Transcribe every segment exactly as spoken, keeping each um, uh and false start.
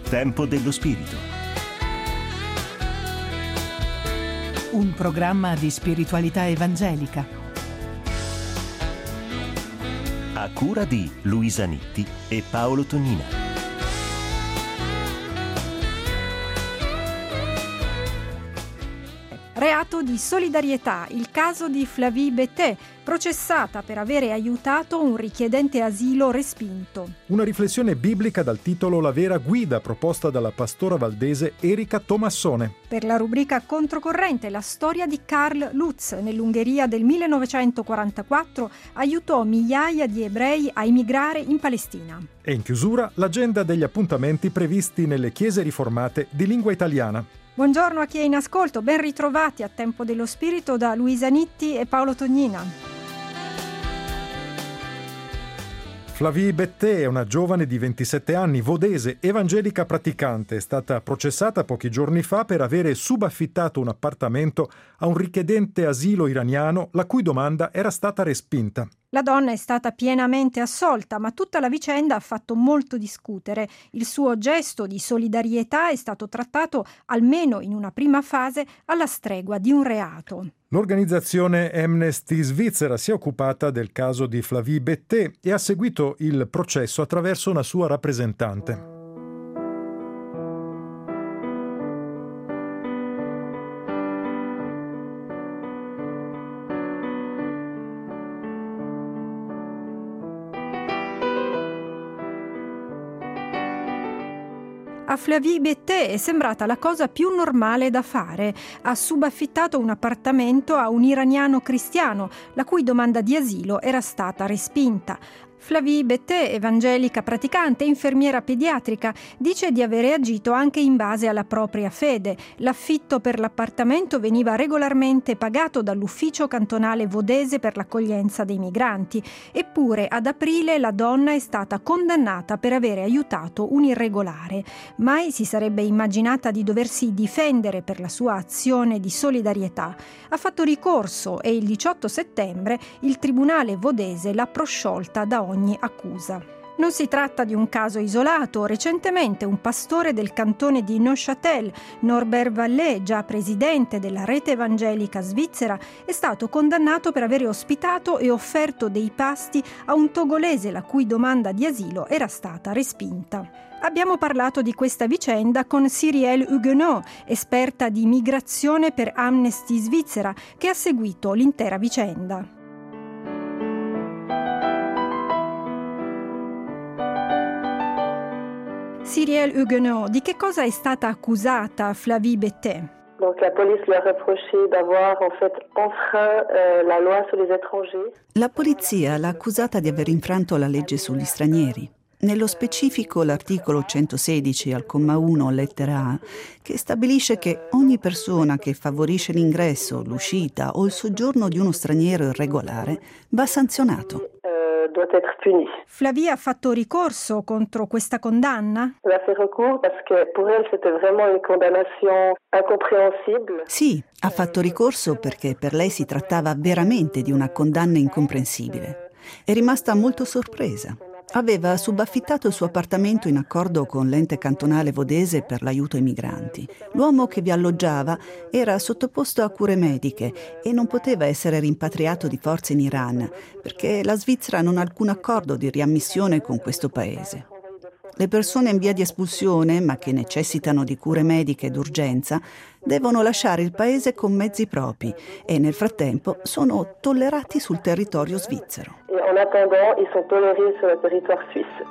Tempo dello Spirito. Un programma di spiritualità evangelica. A cura di Luisa Nitti e Paolo Tonnina. Reato di solidarietà, il caso di Flavie Bethet, processata per avere aiutato un richiedente asilo respinto. Una riflessione biblica dal titolo La vera guida, proposta dalla pastora valdese Erika Tomassone. Per la rubrica Controcorrente, la storia di Karl Lutz. Nell'Ungheria del millenovecentoquarantaquattro aiutò migliaia di ebrei a emigrare in Palestina. E in chiusura, l'agenda degli appuntamenti previsti nelle chiese riformate di lingua italiana. Buongiorno a chi è in ascolto, ben ritrovati a Tempo dello Spirito da Luisa Nitti e Paolo Tonnina. Flavie Bethet è una giovane di ventisette anni, vodese, evangelica praticante. È stata processata pochi giorni fa per avere subaffittato un appartamento a un richiedente asilo iraniano, la cui domanda era stata respinta. La donna è stata pienamente assolta, ma tutta la vicenda ha fatto molto discutere. Il suo gesto di solidarietà è stato trattato, almeno in una prima fase, alla stregua di un reato. L'organizzazione Amnesty Svizzera si è occupata del caso di Flavie Bethet e ha seguito il processo attraverso una sua rappresentante. A Flavie Bethet è sembrata la cosa più normale da fare. Ha subaffittato un appartamento a un iraniano cristiano, la cui domanda di asilo era stata respinta. Flavie Bethet, evangelica praticante e infermiera pediatrica, dice di avere agito anche in base alla propria fede. L'affitto per l'appartamento veniva regolarmente pagato dall'ufficio cantonale vodese per l'accoglienza dei migranti. Eppure ad aprile la donna è stata condannata per avere aiutato un irregolare. Mai si sarebbe immaginata di doversi difendere per la sua azione di solidarietà. Ha fatto ricorso e il diciotto settembre il tribunale vodese l'ha prosciolta da ogni accusa. Non si tratta di un caso isolato. Recentemente un pastore del cantone di Neuchâtel, Norbert Vallée, già presidente della rete evangelica svizzera, è stato condannato per avere ospitato e offerto dei pasti a un togolese la cui domanda di asilo era stata respinta. Abbiamo parlato di questa vicenda con Cyrielle Huguenot, esperta di migrazione per Amnesty Svizzera, che ha seguito l'intera vicenda. Cyrielle Huguenot, di che cosa è stata accusata Flavie Bethet? Donc la police lui a reproché d'avoir en fait enfreint euh, la loi sur les étrangers. La polizia l'ha accusata di aver infranto la legge sugli stranieri. Nello specifico l'articolo centosedici al comma uno lettera A, che stabilisce che ogni persona che favorisce l'ingresso, l'uscita o il soggiorno di uno straniero irregolare va sanzionato. Doit être puni. Flavie ha fatto ricorso contro questa condanna? Elle a fait recours parce que pour elle c'était vraiment une condamnation incompréhensible. Sì, ha fatto ricorso perché per lei si trattava veramente di una condanna incomprensibile. È rimasta molto sorpresa. Aveva subaffittato il suo appartamento in accordo con l'ente cantonale vodese per l'aiuto ai migranti. L'uomo che vi alloggiava era sottoposto a cure mediche e non poteva essere rimpatriato di forza in Iran, perché la Svizzera non ha alcun accordo di riammissione con questo paese. Le persone in via di espulsione, ma che necessitano di cure mediche d'urgenza, devono lasciare il paese con mezzi propri e nel frattempo sono tollerati sul territorio svizzero. Et en attendant, ils sont tolérés sur le territoire suisse.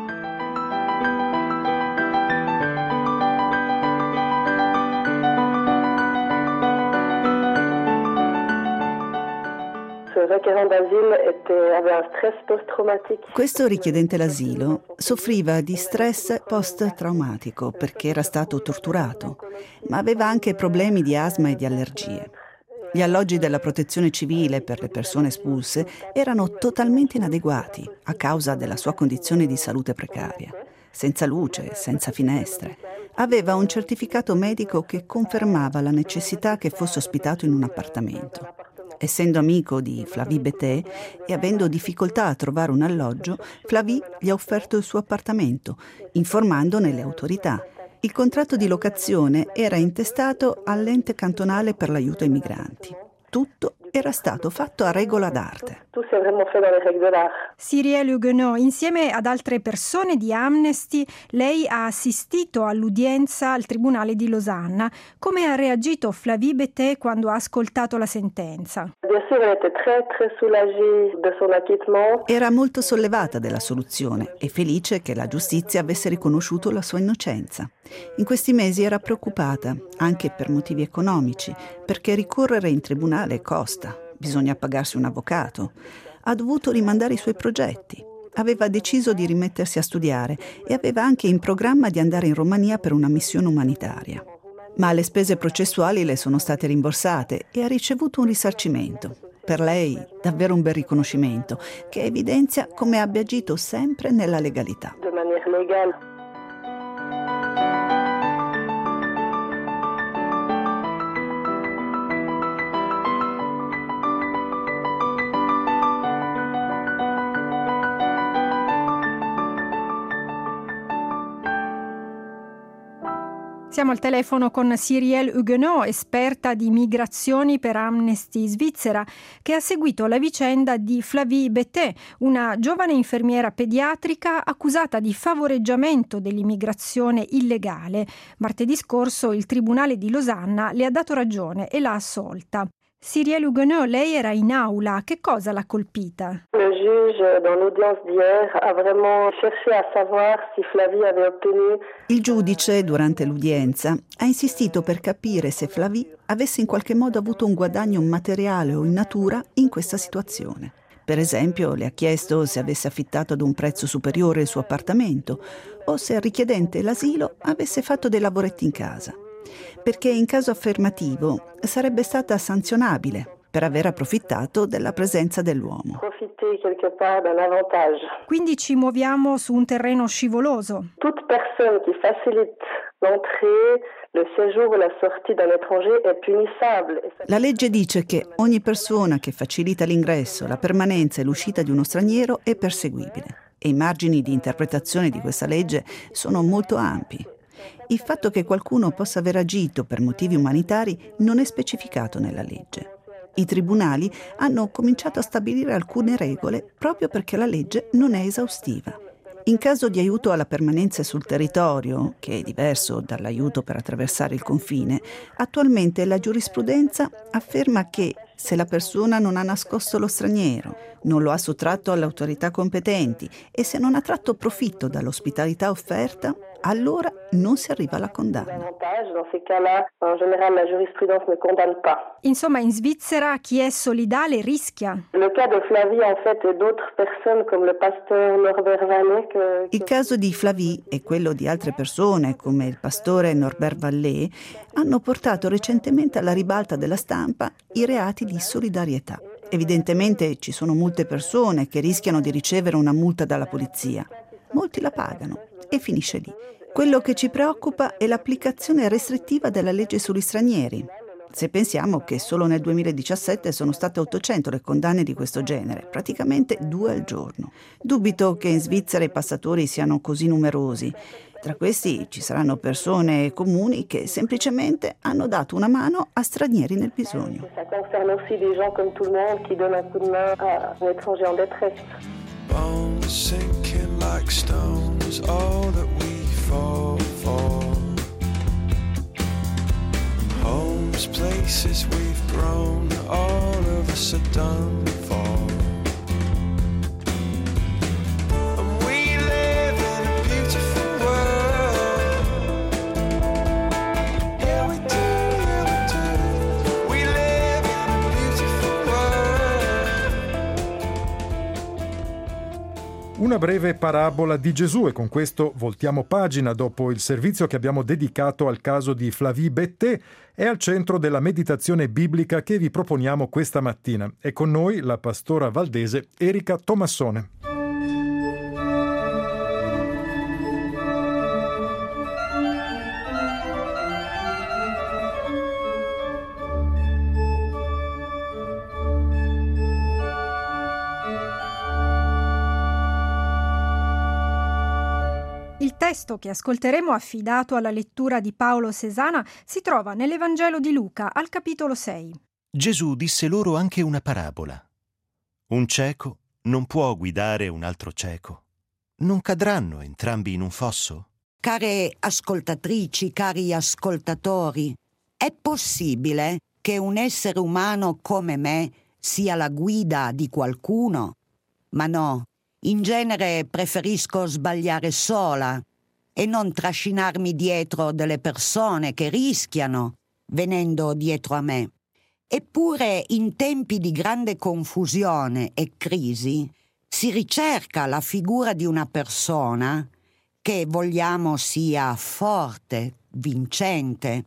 Questo richiedente l'asilo soffriva di stress post-traumatico perché era stato torturato, ma aveva anche problemi di asma e di allergie. Gli alloggi della protezione civile per le persone espulse erano totalmente inadeguati a causa della sua condizione di salute precaria. Senza luce, senza finestre. Aveva un certificato medico che confermava la necessità che fosse ospitato in un appartamento. Essendo amico di Flavie Bethet e avendo difficoltà a trovare un alloggio, Flavie gli ha offerto il suo appartamento, informandone le autorità. Il contratto di locazione era intestato all'ente cantonale per l'aiuto ai migranti. Tutto era stato fatto a regola d'arte. Tout c'est vraiment fait dans les règles de l'art. Cyrielle Huguenot, insieme ad altre persone di Amnesty, lei ha assistito all'udienza al Tribunale di Losanna. Come ha reagito Flavie Bettet quando ha ascoltato la sentenza? Bien sûr, elle était très très soulagée de son acquittement. Era molto sollevata della soluzione e felice che la giustizia avesse riconosciuto la sua innocenza. In questi mesi era preoccupata, anche per motivi economici, perché ricorrere in tribunale costa, bisogna pagarsi un avvocato. Ha dovuto rimandare i suoi progetti. Aveva deciso di rimettersi a studiare e aveva anche in programma di andare in Romania per una missione umanitaria. Ma le spese processuali le sono state rimborsate e ha ricevuto un risarcimento. Per lei davvero un bel riconoscimento, che evidenzia come abbia agito sempre nella legalità. De manière légale. Siamo al telefono con Cyrielle Huguenot, esperta di migrazioni per Amnesty Svizzera, che ha seguito la vicenda di Flavie Bettet, una giovane infermiera pediatrica accusata di favoreggiamento dell'immigrazione illegale. Martedì scorso il Tribunale di Losanna le ha dato ragione e l'ha assolta. Cyrielle Huguenot, lei era in aula, che cosa l'ha colpita? Le juge, dans l'audience d'hier, a vraiment cherché a savoir si Flavie avait obtenu. Il giudice, durante l'udienza, ha insistito per capire se Flavie avesse in qualche modo avuto un guadagno materiale o in natura in questa situazione. Per esempio, le ha chiesto se avesse affittato ad un prezzo superiore il suo appartamento o se il richiedente l'asilo avesse fatto dei lavoretti in casa. Perché in caso affermativo sarebbe stata sanzionabile per aver approfittato della presenza dell'uomo. Profiter quelque part d'un avantage. Quindi ci muoviamo su un terreno scivoloso. Toute personne qui facilite l'entrée, le séjour ou la sortie d'un étranger est punissable. La legge dice che ogni persona che facilita l'ingresso, la permanenza e l'uscita di uno straniero è perseguibile. E i margini di interpretazione di questa legge sono molto ampi. Il fatto che qualcuno possa aver agito per motivi umanitari non è specificato nella legge. I tribunali hanno cominciato a stabilire alcune regole proprio perché la legge non è esaustiva. In caso di aiuto alla permanenza sul territorio, che è diverso dall'aiuto per attraversare il confine, attualmente la giurisprudenza afferma che se la persona non ha nascosto lo straniero, non lo ha sottratto alle autorità competenti e se non ha tratto profitto dall'ospitalità offerta, allora non si arriva alla condanna. Dans ces cas-là, en général, la jurisprudence ne condamne pas. Insomma, in Svizzera chi è solidale rischia. Le cas de Flavie, en fait, et d'autres personnes comme le pasteur Norbert Vallée. Que... Il caso di Flavie e quello di altre persone, come il pastore Norbert Vallée, hanno portato recentemente alla ribalta della stampa i reati di solidarietà. Evidentemente ci sono molte persone che rischiano di ricevere una multa dalla polizia. Molti la pagano e finisce lì. Quello che ci preoccupa è l'applicazione restrittiva della legge sugli stranieri. Se pensiamo che solo nel duemiladiciassette sono state ottocento le condanne di questo genere, praticamente due al giorno. Dubito che in Svizzera i passatori siano così numerosi. Tra questi ci saranno persone comuni che semplicemente hanno dato una mano a stranieri nel bisogno. Ça concerne aussi des gens comme tout le monde qui donnent un coup de main à un étranger en détresse. Bones sinking like stones, all that we fall for. Homes, places we've grown, all of us are done for. And we live in a beautiful world. Yeah, we do, yeah, we do. We live in a beautiful world. Una breve parabola di Gesù, e con questo voltiamo pagina dopo il servizio che abbiamo dedicato al caso di Flavie Bettet. È al centro della meditazione biblica che vi proponiamo questa mattina. È con noi la pastora valdese Erika Tomassone. Il testo che ascolteremo, affidato alla lettura di Paolo Cesana, si trova nell'Evangelo di Luca, al capitolo sei. Gesù disse loro anche una parabola. Un cieco non può guidare un altro cieco. Non cadranno entrambi in un fosso? Care ascoltatrici, cari ascoltatori, è possibile che un essere umano come me sia la guida di qualcuno? Ma no, in genere preferisco sbagliare sola e non trascinarmi dietro delle persone che rischiano venendo dietro a me. Eppure in tempi di grande confusione e crisi si ricerca la figura di una persona che vogliamo sia forte, vincente,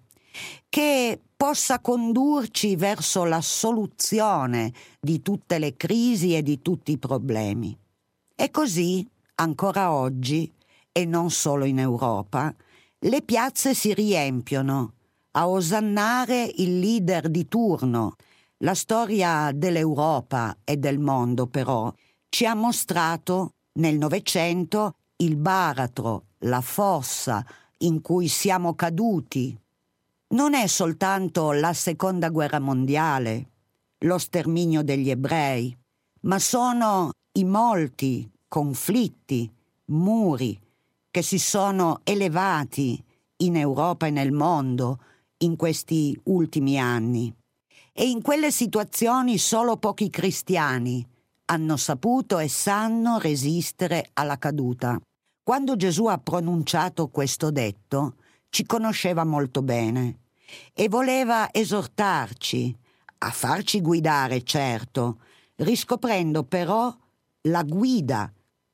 che possa condurci verso la soluzione di tutte le crisi e di tutti i problemi. E così, ancora oggi, e non solo in Europa, le piazze si riempiono a osannare il leader di turno. La storia dell'Europa e del mondo, però, ci ha mostrato nel Novecento il baratro, la fossa in cui siamo caduti. Non è soltanto la Seconda Guerra Mondiale, lo sterminio degli ebrei, ma sono i molti conflitti, muri che si sono elevati in Europa e nel mondo in questi ultimi anni. E in quelle situazioni solo pochi cristiani hanno saputo e sanno resistere alla caduta. Quando Gesù ha pronunciato questo detto, ci conosceva molto bene e voleva esortarci a farci guidare, certo, riscoprendo però la guida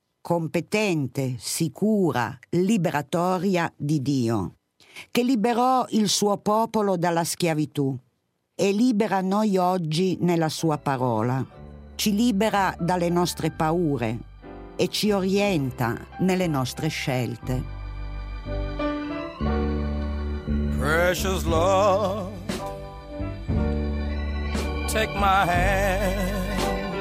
competente, sicura, liberatoria di Dio, che liberò il suo popolo dalla schiavitù e libera noi oggi nella sua parola. Ci libera dalle nostre paure e ci orienta nelle nostre scelte. Precious Lord, take my hand,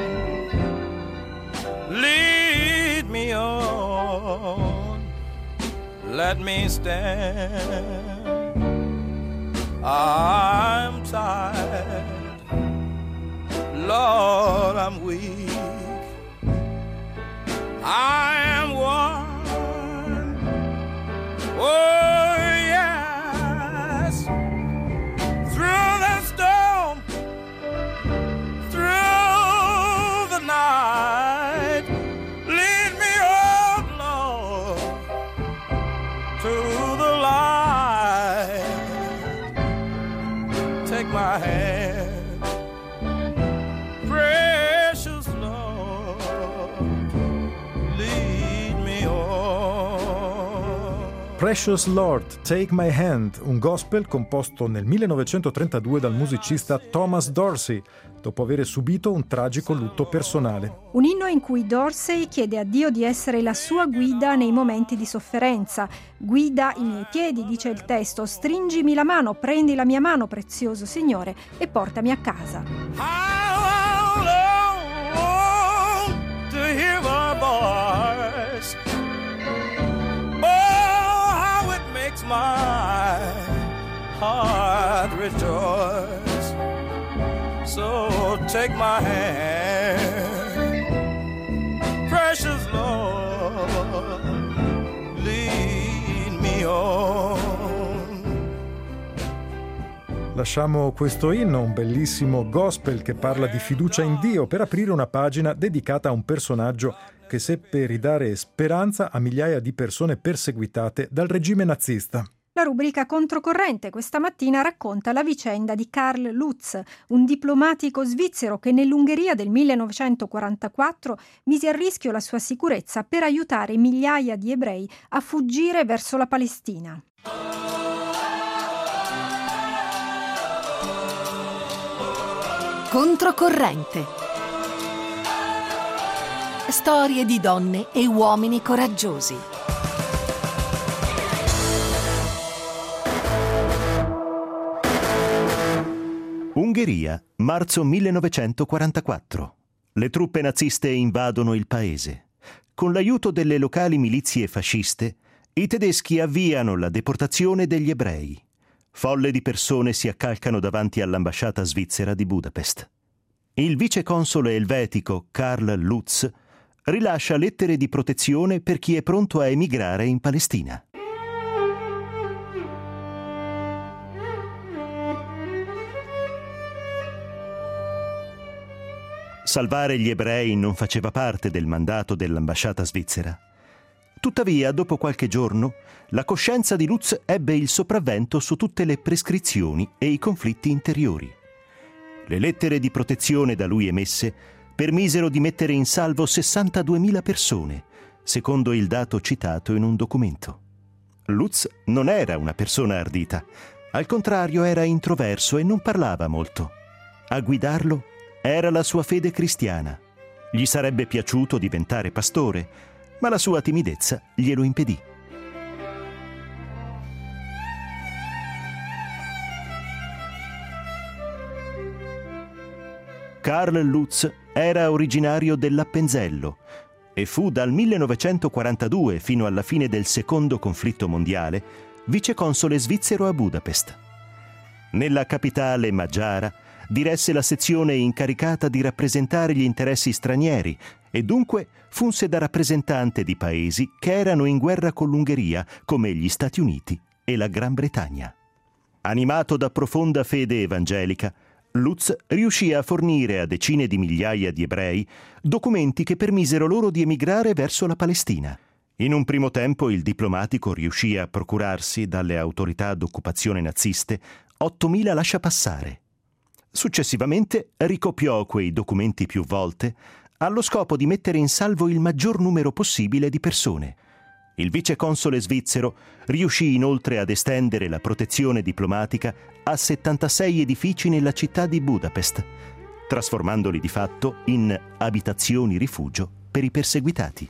lead me on, let me stand. I'm tired, Lord, I'm weak, I am worn, oh yes, through the storm, through the night, lead me, oh Lord, to the light. Take my hand, precious Lord, lead me on. Precious Lord, Take My Hand, un gospel composto nel millenovecentotrentadue dal musicista Thomas Dorsey, dopo aver subito un tragico lutto personale. Un inno in cui Dorsey chiede a Dio di essere la sua guida nei momenti di sofferenza. Guida i miei piedi, dice il testo, stringimi la mano, prendi la mia mano, prezioso Signore, e portami a casa. How long to hear my voice? Oh, how it makes my heart rejoice. So take my hand, precious Lord, lead me on. Lasciamo questo inno, un bellissimo gospel che parla di fiducia in Dio, per aprire una pagina dedicata a un personaggio che seppe ridare speranza a migliaia di persone perseguitate dal regime nazista. La rubrica Controcorrente questa mattina racconta la vicenda di Karl Lutz, un diplomatico svizzero che nell'Ungheria del millenovecentoquarantaquattro mise a rischio la sua sicurezza per aiutare migliaia di ebrei a fuggire verso la Palestina. Controcorrente. Storie di donne e uomini coraggiosi. Ungheria, marzo millenovecentoquarantaquattro. Le truppe naziste invadono il paese. Con l'aiuto delle locali milizie fasciste, I tedeschi avviano la deportazione degli ebrei. Folle di persone si accalcano davanti all'ambasciata svizzera di Budapest. Il viceconsole elvetico Karl Lutz rilascia lettere di protezione per chi è pronto a emigrare in Palestina. Salvare gli ebrei non faceva parte del mandato dell'ambasciata svizzera. Tuttavia, dopo qualche giorno, la coscienza di Lutz ebbe il sopravvento su tutte le prescrizioni e i conflitti interiori. Le lettere di protezione da lui emesse permisero di mettere in salvo sessantaduemila persone, secondo il dato citato in un documento. Lutz non era una persona ardita, al contrario era introverso e non parlava molto. A guidarlo era la sua fede cristiana. Gli sarebbe piaciuto diventare pastore, ma la sua timidezza glielo impedì. Karl Lutz era originario dell'Appenzello e fu dal millenovecentoquarantadue fino alla fine del secondo conflitto mondiale viceconsole svizzero a Budapest. Nella capitale magiara diresse la sezione incaricata di rappresentare gli interessi stranieri e dunque funse da rappresentante di paesi che erano in guerra con l'Ungheria, come gli Stati Uniti e la Gran Bretagna. Animato da profonda fede evangelica, Lutz riuscì a fornire a decine di migliaia di ebrei documenti che permisero loro di emigrare verso la Palestina. In un primo tempo il diplomatico riuscì a procurarsi dalle autorità d'occupazione naziste ottomila lasciapassare. Successivamente ricopiò quei documenti più volte allo scopo di mettere in salvo il maggior numero possibile di persone. Il viceconsole svizzero riuscì inoltre ad estendere la protezione diplomatica a settantasei edifici nella città di Budapest, trasformandoli di fatto in abitazioni rifugio per i perseguitati.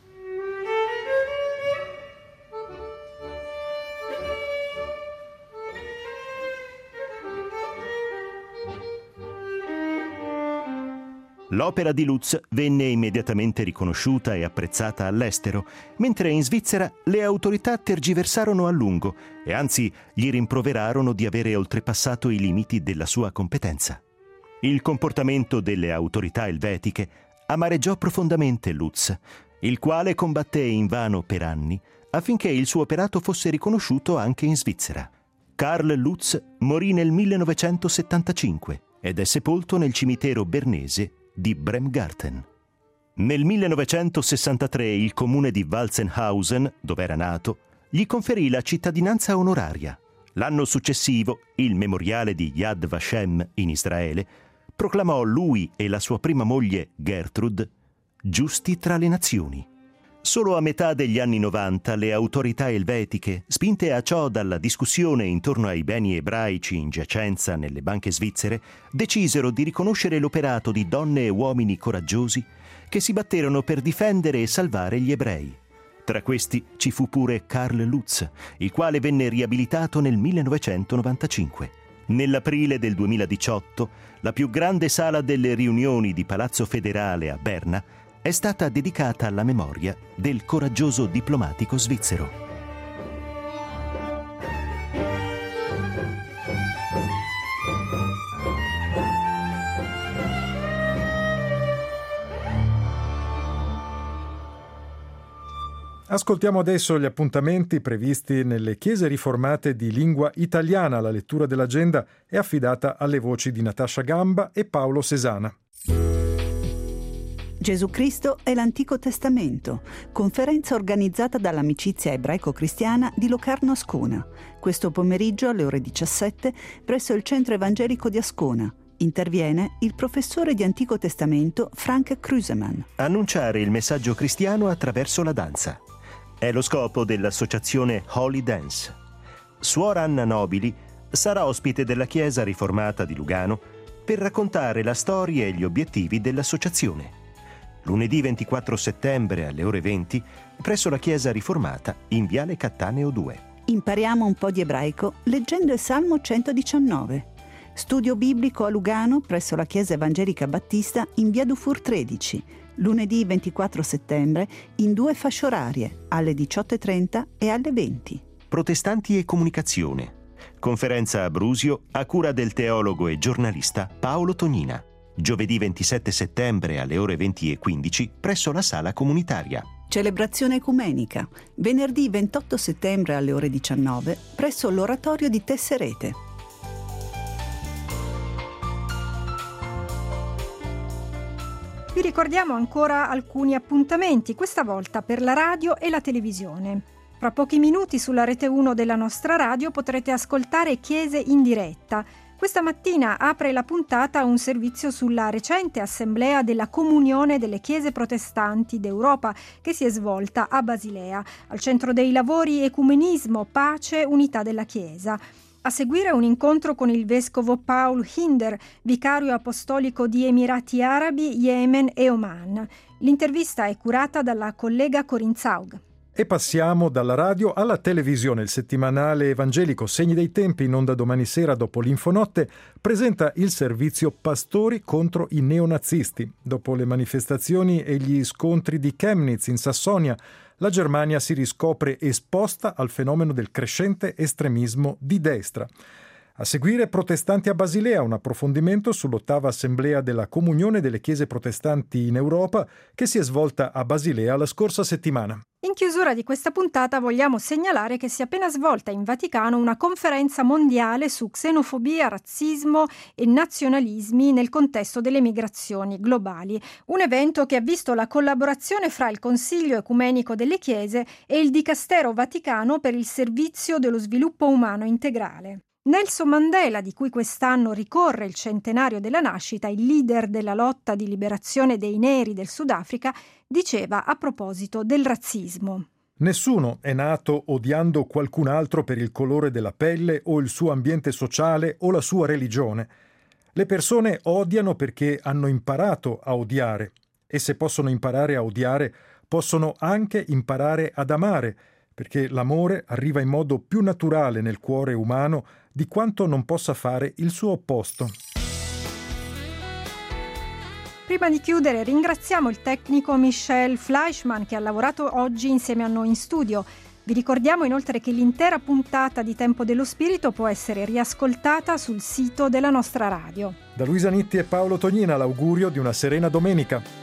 L'opera di Lutz venne immediatamente riconosciuta e apprezzata all'estero, mentre in Svizzera le autorità tergiversarono a lungo e anzi gli rimproverarono di avere oltrepassato i limiti della sua competenza. Il comportamento delle autorità elvetiche amareggiò profondamente Lutz, il quale combatté invano per anni affinché il suo operato fosse riconosciuto anche in Svizzera. Karl Lutz morì nel millenovecentosettantacinque ed è sepolto nel cimitero bernese di Bremgarten. Nel millenovecentosessantatré il comune di Walzenhausen, dove era nato, gli conferì la cittadinanza onoraria. L'anno successivo, il memoriale di Yad Vashem in Israele proclamò lui e la sua prima moglie Gertrud giusti tra le nazioni. Solo a metà degli anni novanta le autorità elvetiche, spinte a ciò dalla discussione intorno ai beni ebraici in giacenza nelle banche svizzere, decisero di riconoscere l'operato di donne e uomini coraggiosi che si batterono per difendere e salvare gli ebrei. Tra questi ci fu pure Karl Lutz, il quale venne riabilitato nel millenovecentonovantacinque. Nell'aprile del duemiladiciotto, la più grande sala delle riunioni di Palazzo Federale a Berna è stata dedicata alla memoria del coraggioso diplomatico svizzero. Ascoltiamo adesso gli appuntamenti previsti nelle chiese riformate di lingua italiana. La lettura dell'agenda è affidata alle voci di Natascia Gamba e Paolo Sesana. Gesù Cristo e l'Antico Testamento, conferenza organizzata dall'Amicizia Ebraico-Cristiana di Locarno Ascona, questo pomeriggio alle ore diciassette presso il Centro Evangelico di Ascona. Interviene il professore di Antico Testamento Frank Kruseman. Annunciare il messaggio cristiano attraverso la danza. È lo scopo dell'associazione Holy Dance. Suora Anna Nobili sarà ospite della Chiesa Riformata di Lugano per raccontare la storia e gli obiettivi dell'associazione. Lunedì ventiquattro settembre alle ore venti presso la Chiesa Riformata in Viale Cattaneo due. Impariamo un po' di ebraico leggendo il Salmo centodiciannove. Studio biblico a Lugano presso la Chiesa Evangelica Battista in Via Dufour tredici. lunedì ventiquattro settembre, in due fasce orarie, alle diciotto e trenta e alle venti. Protestanti e comunicazione. Conferenza a Brusio a cura del teologo e giornalista Paolo Tognina. Giovedì ventisette settembre alle ore venti e quindici presso la sala comunitaria. Celebrazione ecumenica, venerdì ventotto settembre alle ore diciannove presso l'oratorio di Tesserete. Vi ricordiamo ancora alcuni appuntamenti, questa volta per la radio e la televisione. Fra pochi minuti sulla rete uno della nostra radio potrete ascoltare Chiese in diretta. Questa mattina apre la puntata un servizio sulla recente assemblea della Comunione delle Chiese Protestanti d'Europa che si è svolta a Basilea. Al centro dei lavori ecumenismo, pace, unità della Chiesa. A seguire un incontro con il vescovo Paul Hinder, vicario apostolico di Emirati Arabi, Yemen e Oman. L'intervista è curata dalla collega Corinne Zaug. E passiamo dalla radio alla televisione. Il settimanale evangelico Segni dei Tempi, in onda domani sera dopo l'Infonotte, presenta il servizio Pastori contro i neonazisti. Dopo le manifestazioni e gli scontri di Chemnitz in Sassonia, la Germania si riscopre esposta al fenomeno del crescente estremismo di destra. A seguire Protestanti a Basilea, un approfondimento sull'ottava assemblea della Comunione delle Chiese Protestanti in Europa che si è svolta a Basilea la scorsa settimana. In chiusura di questa puntata vogliamo segnalare che si è appena svolta in Vaticano una conferenza mondiale su xenofobia, razzismo e nazionalismi nel contesto delle migrazioni globali. Un evento che ha visto la collaborazione fra il Consiglio Ecumenico delle Chiese e il Dicastero Vaticano per il Servizio dello Sviluppo Umano Integrale. Nelson Mandela, di cui quest'anno ricorre il centenario della nascita, il leader della lotta di liberazione dei neri del Sudafrica, diceva a proposito del razzismo: Nessuno è nato odiando qualcun altro per il colore della pelle o il suo ambiente sociale o la sua religione. Le persone odiano perché hanno imparato a odiare, e se possono imparare a odiare, possono anche imparare ad amare, perché l'amore arriva in modo più naturale nel cuore umano di quanto non possa fare il suo opposto. Prima di chiudere ringraziamo il tecnico Michel Fleischmann che ha lavorato oggi insieme a noi in studio. Vi ricordiamo inoltre che l'intera puntata di Tempo dello Spirito può essere riascoltata sul sito della nostra radio. Da Luisa Nitti e Paolo Tognina l'augurio di una serena domenica.